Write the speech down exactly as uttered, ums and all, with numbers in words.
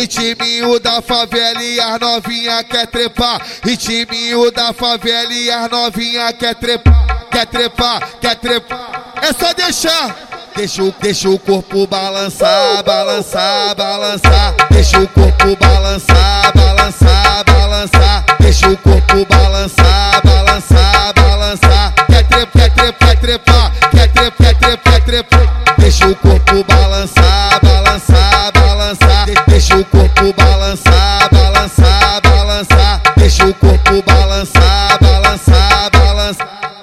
ritminho da favela e as novinha quer trepar. Ritminho da favela e as novinha quer trepar. Quer trepar, quer trepar. É só deixar. Deixa o, deixa o corpo balançar, balançar, balançar. Deixa o corpo balançar, balançar, balançar. Deixa o corpo balançar, balançar, balançar. Quer trepar, quer trepar, quer trepar, quer trepar, quer trepar. Deixa o corpo balançar.